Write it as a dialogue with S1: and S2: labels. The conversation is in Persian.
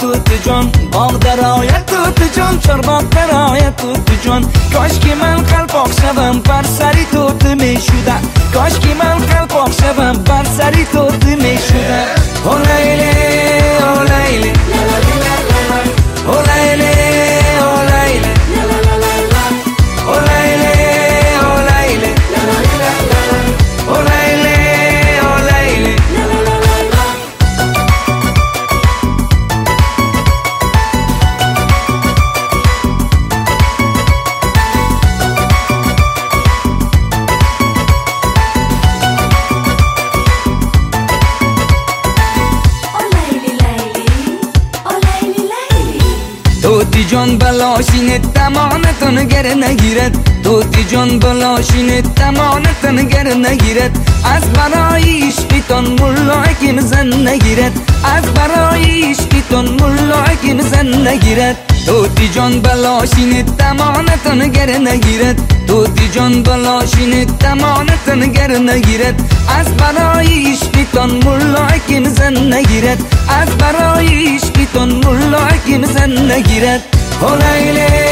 S1: توت جان باغ درآید توت جان چرباغ درآید توت جان کاش که من قلپاق شوم بر سری توت میشودم کاش که من قلپاق شوم بر سری توت میشودم او لیلی او لیلی او لیلی او لیلی او لیلی او لیلی او لیلی او لیلی توتی جان بلاشین تمانتون گر نگیرد توتی جان بلاشین تمانتون گر نگیرد از برای عشقتون ملا حکیم زن نگیرد از برای عشقتون ملا حکیم زن نگیرد توتی جان بلاشین تمانتون گر نگیرد توتی جان بلاشین تمانتون گر نگیرد از برای عشقتون ملا حکیم زن نگیرد از برای عشقتون ملا حکیم زن نگیرد او لیلی